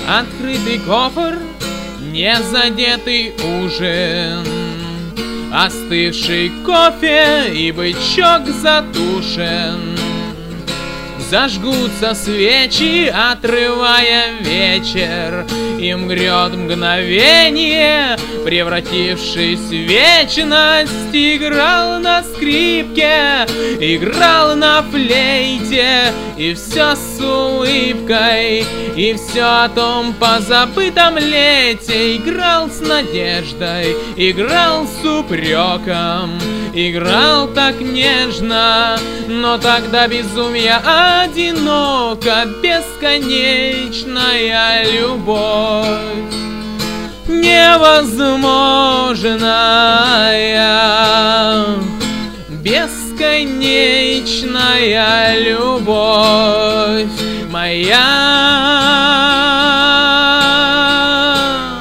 Открытый кофр, незадетый ужин, остывший кофе и бычок затушен. Зажгутся свечи, отрывая вечер, и мгрет мгновение, превратившись в вечность. Играл на скрипке, играл на флейте, и все с улыбкой, и все о том позабытом лете. Играл с надеждой, играл с упреком, играл так нежно, но тогда безумие одиноко. Бесконечная любовь, невозможная, бесконечная любовь моя,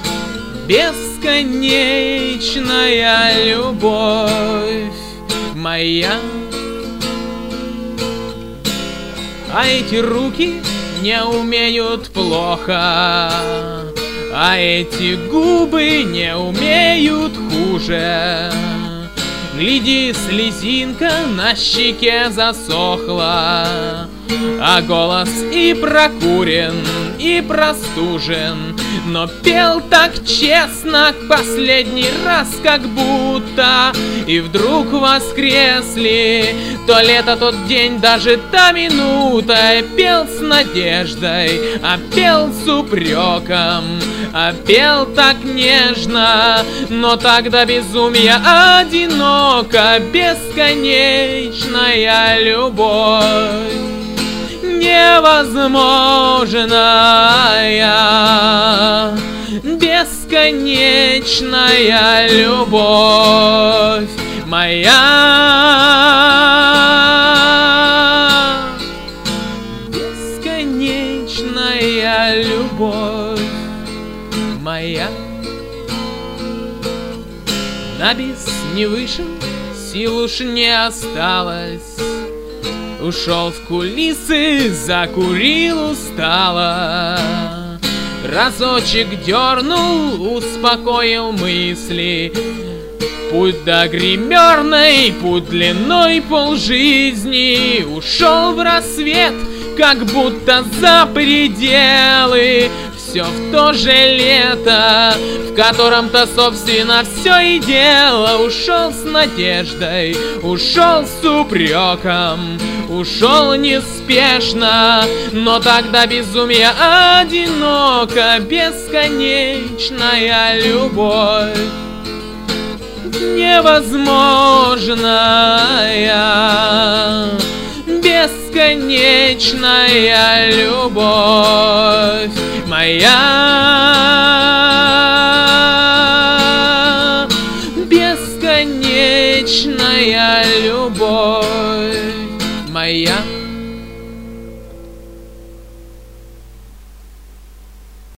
бесконечная любовь моя. А эти руки не умеют плохо, а эти губы не умеют хуже. Гляди, слезинка на щеке засохла, а голос и прокурен, и простужен, но пел так честно последний раз, как будто. И вдруг воскресли то лето, тот день, даже та минута. Пел с надеждой, а пел с упреком, а пел так нежно, но тогда безумие одиноко. Бесконечная любовь, невозможная, бесконечная любовь моя, бесконечная любовь моя. На бис не вышел, сил уж не осталось, ушел в кулисы, закурил устало. Разочек дернул, успокоил мысли. Путь до гримерной, путь длиной полжизни. Ушел в рассвет, как будто за пределы. Все в то же лето, в котором-то, собственно, все и дело. Ушел с надеждой, ушел с упреком, ушел неспешно, но тогда безумие одиноко. Бесконечная любовь, невозможная, бесконечная любовь моя, бесконечная любовь моя.